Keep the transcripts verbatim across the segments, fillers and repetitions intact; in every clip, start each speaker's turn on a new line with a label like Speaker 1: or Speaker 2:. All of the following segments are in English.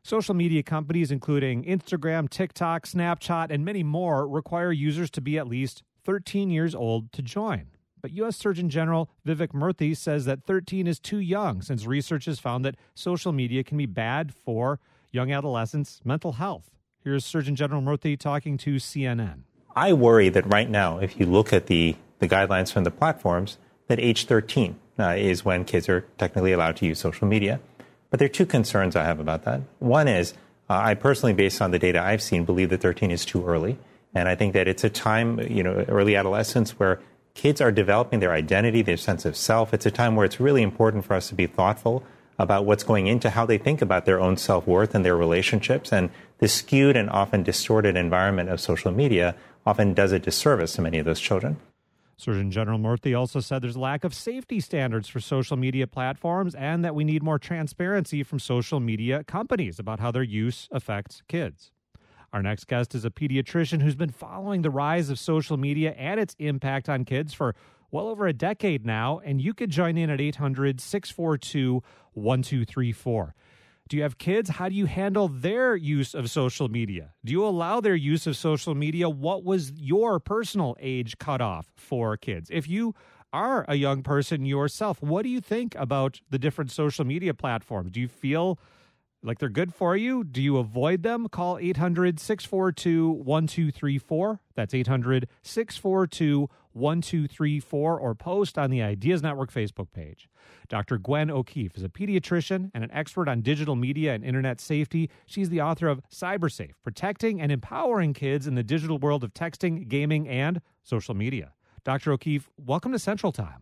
Speaker 1: Social media companies, including Instagram, TikTok, Snapchat, and many more, require users to be at least thirteen years old to join. But U S Surgeon General Vivek Murthy says that thirteen is too young, since research has found that social media can be bad for young adolescents' mental health. Here's Surgeon General Murthy talking to C N N.
Speaker 2: I worry that right now, if you look at the, the guidelines from the platforms, that age thirteen uh, is when kids are technically allowed to use social media. But there are two concerns I have about that. One is, uh, I personally, based on the data I've seen, believe that thirteen is too early. And I think that it's a time, you know, early adolescence, where kids are developing their identity, their sense of self. It's a time where it's really important for us to be thoughtful about what's going into how they think about their own self-worth and their relationships. And the skewed and often distorted environment of social media often does a disservice to many of those children.
Speaker 1: Surgeon General Murthy also said there's a lack of safety standards for social media platforms and that we need more transparency from social media companies about how their use affects kids. Our next guest is a pediatrician who's been following the rise of social media and its impact on kids for well over a decade now, and you could join in at eight hundred, six four two, one two three four. Do you have kids? How do you handle their use of social media? Do you allow their use of social media? What was your personal age cutoff for kids? If you are a young person yourself, what do you think about the different social media platforms? Do you feel like they're good for you? Do you avoid them? Call eight hundred, six four two, one two three four. That's eight hundred, six four two, one two three four, or post on the Ideas Network Facebook page. Doctor Gwen O'Keefe is a pediatrician and an expert on digital media and internet safety. She's the author of CyberSafe, Protecting and Empowering Kids in the Digital World of Texting, Gaming, and Social Media. Doctor O'Keefe, welcome to Central Time.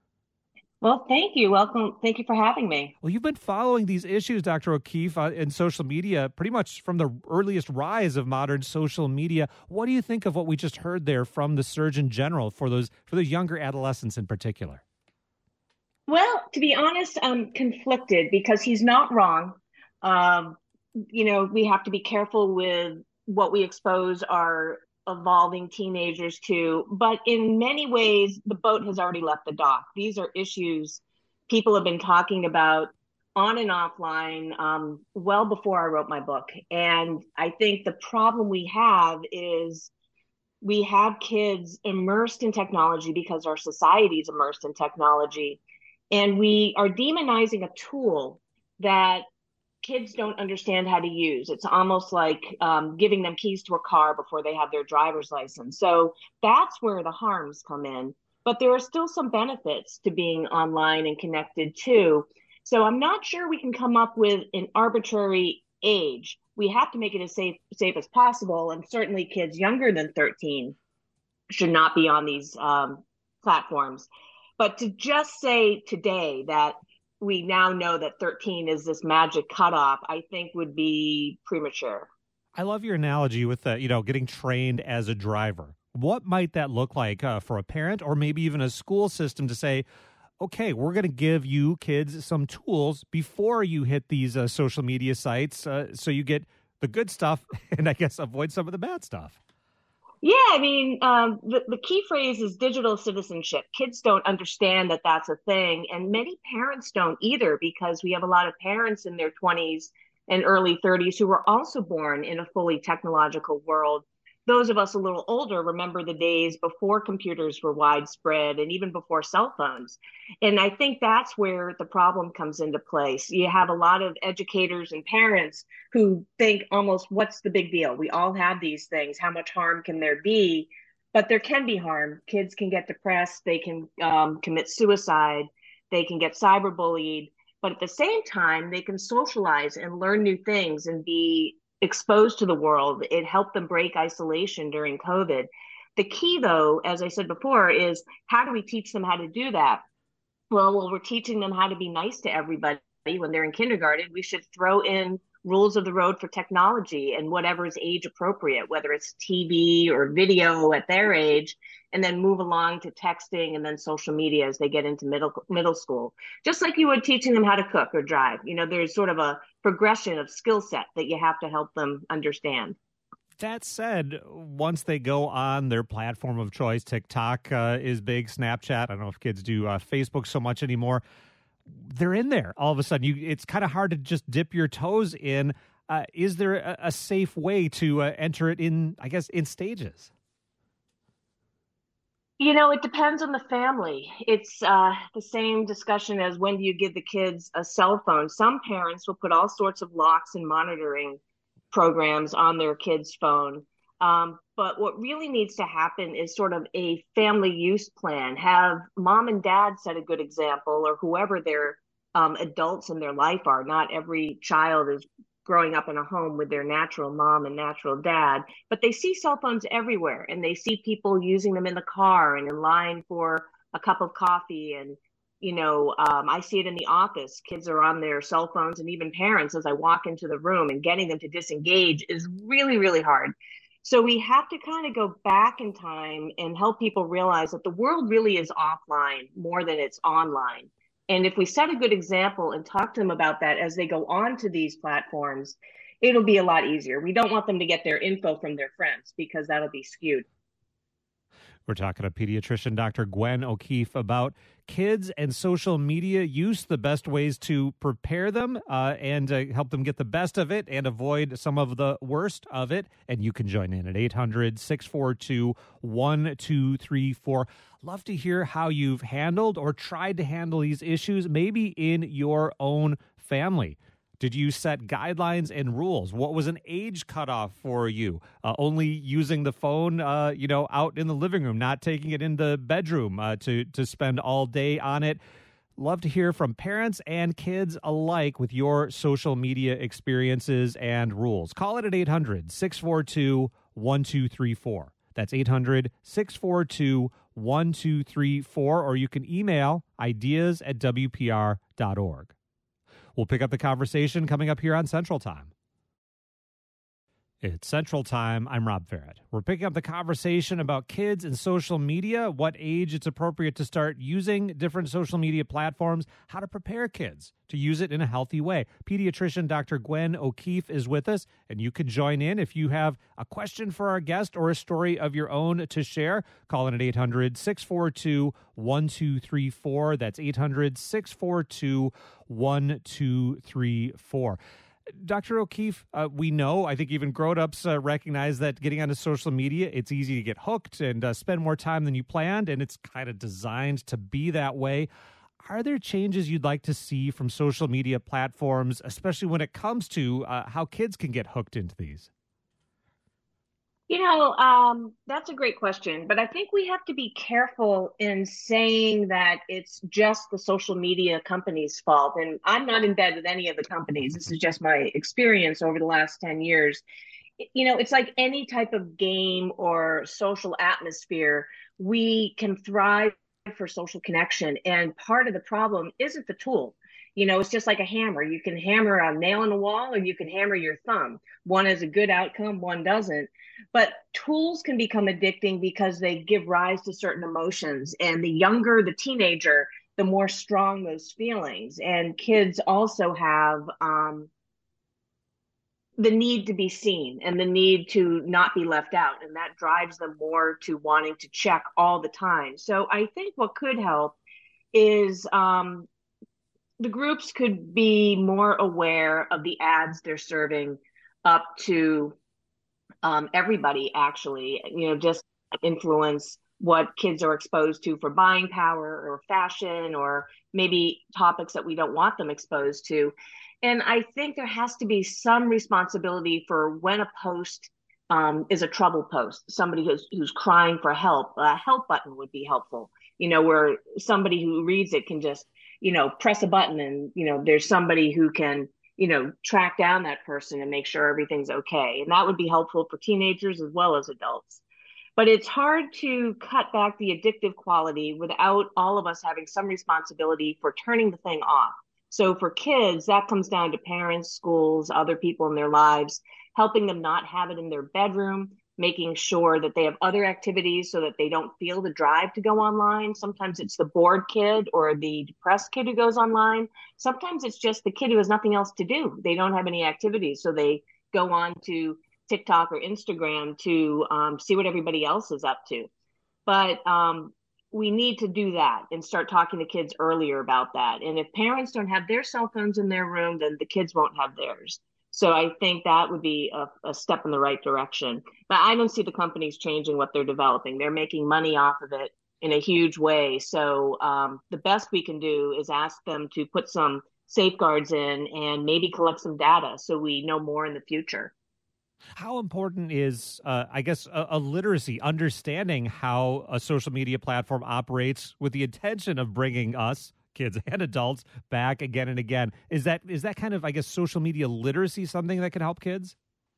Speaker 3: Well, thank you. Welcome. Thank you for having me.
Speaker 1: Well, you've been following these issues, Doctor O'Keefe, uh, in social media pretty much from the earliest rise of modern social media. What do you think of what we just heard there from the Surgeon General for those for those younger adolescents in particular?
Speaker 3: Well, to be honest, I'm conflicted because he's not wrong. Um, you know, we have to be careful with what we expose our evolving teenagers to, but in many ways, the boat has already left the dock. These are issues people have been talking about on and offline um, well before I wrote my book. And I think the problem we have is we have kids immersed in technology because our society is immersed in technology. And we are demonizing a tool that kids don't understand how to use. It's almost like um, giving them keys to a car before they have their driver's license. So that's where the harms come in. But there are still some benefits to being online and connected too. So I'm not sure we can come up with an arbitrary age. We have to make it as safe, safe as possible. And certainly kids younger than thirteen should not be on these um, platforms. But to just say today that we now know that thirteen is this magic cutoff, I think would be premature.
Speaker 1: I love your analogy with, uh, you know, getting trained as a driver. What might that look like uh, for a parent or maybe even a school system to say, okay, we're going to give you kids some tools before you hit these uh, social media sites uh, so you get the good stuff and I guess avoid some of the bad stuff?
Speaker 3: Yeah, I mean, um, the, the key phrase is digital citizenship. Kids don't understand that that's a thing. And many parents don't either, because we have a lot of parents in their twenties and early thirties who were also born in a fully technological world. Those of us a little older remember the days before computers were widespread and even before cell phones. And I think that's where the problem comes into place. You have a lot of educators and parents who think almost, what's the big deal? We all have these things. How much harm can there be? But there can be harm. Kids can get depressed. They can um, commit suicide. They can get cyberbullied. But at the same time, they can socialize and learn new things and be exposed to the world. It helped them break isolation during COVID. The key, though, as I said before, is how do we teach them how to do that? Well, well, we're teaching them how to be nice to everybody when they're in kindergarten. We should throw in rules of the road for technology and whatever is age appropriate, whether it's T V or video at their age, and then move along to texting and then social media as they get into middle middle school. Just like you would teaching them how to cook or drive. You know, there's sort of a progression of skill set that you have to help them understand.
Speaker 1: That said, once they go on their platform of choice, TikTok uh, is big, Snapchat, I don't know if kids do uh, Facebook so much anymore, they're in there all of a sudden. You, it's kind of hard to just dip your toes in. Uh, is there a, a safe way to uh, enter it in, I guess, in stages?
Speaker 3: You know, it depends on the family. It's uh, the same discussion as when do you give the kids a cell phone. Some parents will put all sorts of locks and monitoring programs on their kids' phone. Um, but what really needs to happen is sort of a family use plan. Have mom and dad set a good example, or whoever their um, adults in their life are. Not every child is growing up in a home with their natural mom and natural dad, but they see cell phones everywhere, and they see people using them in the car and in line for a cup of coffee. And, you know, um, I see it in the office. Kids are on their cell phones, and even parents, as I walk into the room, and getting them to disengage is really, really hard. So we have to kind of go back in time and help people realize that the world really is offline more than it's online. And if we set a good example and talk to them about that as they go on to these platforms, it'll be a lot easier. We don't want them to get their info from their friends, because that'll be skewed.
Speaker 1: We're talking to pediatrician Doctor Gwen O'Keefe about kids and social media use, the best ways to prepare them uh, and uh, help them get the best of it and avoid some of the worst of it. And you can join in at eight hundred, six four two, one two three four. Love to hear how you've handled or tried to handle these issues, maybe in your own family. Did you set guidelines and rules? What was an age cutoff for you? Uh, only using the phone, uh, you know, out in the living room, not taking it in the bedroom uh, to to spend all day on it. Love to hear from parents and kids alike with your social media experiences and rules. Call it at eight hundred, six four two, one two three four. That's eight hundred, six four two, one two three four, or you can email ideas at w p r dot org. We'll pick up the conversation coming up here on Central Time. It's Central Time. I'm Rob Farrett. We're picking up the conversation about kids and social media, what age it's appropriate to start using different social media platforms, how to prepare kids to use it in a healthy way. Pediatrician Doctor Gwen O'Keefe is with us, and you can join in if you have a question for our guest or a story of your own to share. Call in at eight hundred, six four two, one two three four. That's eight hundred, six four two, one two three four. Doctor O'Keefe, uh, we know, I think even grown-ups uh, recognize that getting onto social media, it's easy to get hooked and uh, spend more time than you planned, and it's kind of designed to be that way. Are there changes you'd like to see from social media platforms, especially when it comes to uh, how kids can get hooked into these?
Speaker 3: You know, um, that's a great question, but I think we have to be careful in saying that it's just the social media companies' fault. And I'm not in bed with any of the companies. This is just my experience over the last ten years. You know, it's like any type of game or social atmosphere. We can thrive for social connection. And part of the problem isn't the tool. You know, it's just like a hammer. You can hammer a nail in the wall, or you can hammer your thumb. One has a good outcome, one doesn't. But tools can become addicting because they give rise to certain emotions. And the younger the teenager, the more strong those feelings. And kids also have um, the need to be seen and the need to not be left out. And that drives them more to wanting to check all the time. So I think what could help is um, the groups could be more aware of the ads they're serving up to um, everybody, actually, you know, just influence what kids are exposed to for buying power or fashion, or maybe topics that we don't want them exposed to. And I think there has to be some responsibility for when a post um, is a trouble post, somebody who's, who's crying for help. A help button would be helpful, you know, where somebody who reads it can just, you know, press a button and, you know, there's somebody who can, you know, track down that person and make sure everything's okay. And that would be helpful for teenagers as well as adults. But it's hard to cut back the addictive quality without all of us having some responsibility for turning the thing off. So for kids, that comes down to parents, schools, other people in their lives, helping them not have it in their bedroom, making sure that they have other activities so that they don't feel the drive to go online. Sometimes it's the bored kid or the depressed kid who goes online. Sometimes it's just the kid who has nothing else to do. They don't have any activities, so they go on to TikTok or Instagram to um, see what everybody else is up to. But um, we need to do that and start talking to kids earlier about that. And if parents don't have their cell phones in their room, then the kids won't have theirs. So I think that would be a, a step in the right direction. But I don't see the companies changing what they're developing. They're making money off of it in a huge way. So um, the best we can do is ask them to put some safeguards in and maybe collect some data so we know more in the future.
Speaker 1: How important is, uh, I guess, a, a literacy, understanding how a social media platform operates with the intention of bringing us, kids and adults, back again and again? Is that is that kind of, I guess, social media literacy something that can help kids?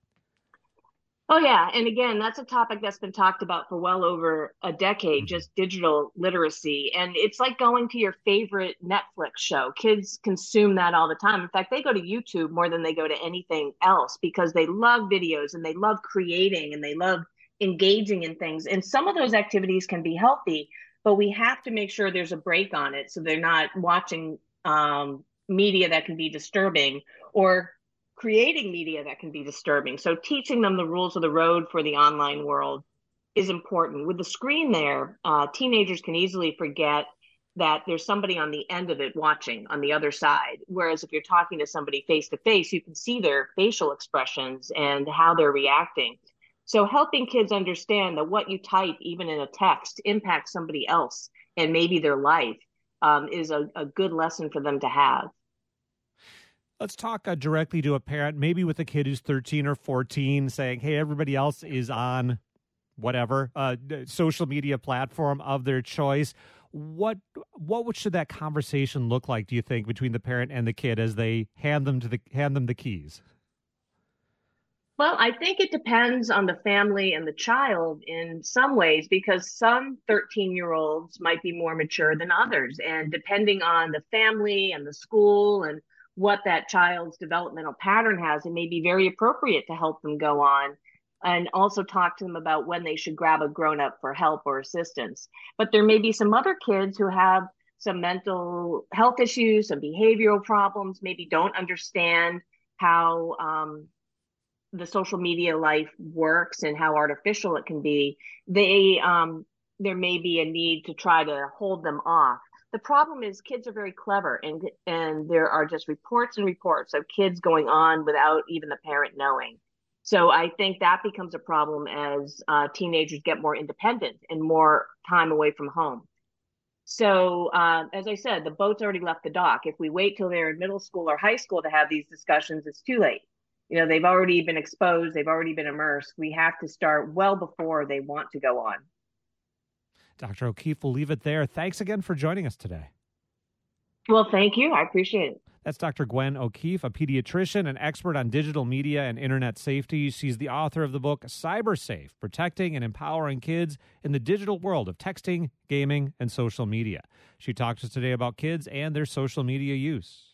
Speaker 3: Oh, yeah. And again, that's a topic that's been talked about for well over a decade,
Speaker 1: Mm-hmm.
Speaker 3: just digital literacy. And it's like going to your favorite Netflix show. Kids consume that all the time. In fact, they go to YouTube more than they go to anything else because they love videos and they love creating and they love engaging in things. And some of those activities can be healthy, but we have to make sure there's a break on it so they're not watching um, media that can be disturbing or creating media that can be disturbing. So teaching them the rules of the road for the online world is important. With the screen there, uh, teenagers can easily forget that there's somebody on the end of it watching on the other side. Whereas if you're talking to somebody face to face, you can see their facial expressions and how they're reacting. So helping kids understand that what you type, even in a text, impacts somebody else and maybe their life um, is a, a good lesson for them to have.
Speaker 1: Let's talk uh, directly to a parent, maybe with a kid who's thirteen or fourteen, saying, hey, everybody else is on whatever uh, social media platform of their choice. What what should that conversation look like, do you think, between the parent and the kid as they hand them to the hand them the keys?
Speaker 3: Well, I think it depends on the family and the child in some ways, because some thirteen year olds might be more mature than others. And depending on the family and the school and what that child's developmental pattern has, it may be very appropriate to help them go on and also talk to them about when they should grab a grown up for help or assistance. But there may be some other kids who have some mental health issues, some behavioral problems, maybe don't understand how um, the social media life works and how artificial it can be. They um, there may be a need to try to hold them off. The problem is kids are very clever, and and there are just reports and reports of kids going on without even the parent knowing. So I think that becomes a problem as uh, teenagers get more independent and more time away from home. So uh, as I said, the boat's already left the dock. If we wait till they're in middle school or high school to have these discussions, it's too late. You know, they've already been exposed, they've already been immersed. We have to start well before they want to go on.
Speaker 1: Doctor O'Keefe, we'll leave it there. Thanks again for joining us today.
Speaker 3: Well, thank you. I appreciate it.
Speaker 1: That's Doctor Gwen O'Keefe, a pediatrician and expert on digital media and internet safety. She's the author of the book Cyber Safe, Protecting and Empowering Kids in the Digital World of Texting, Gaming, and Social Media. She talks to us today about kids and their social media use.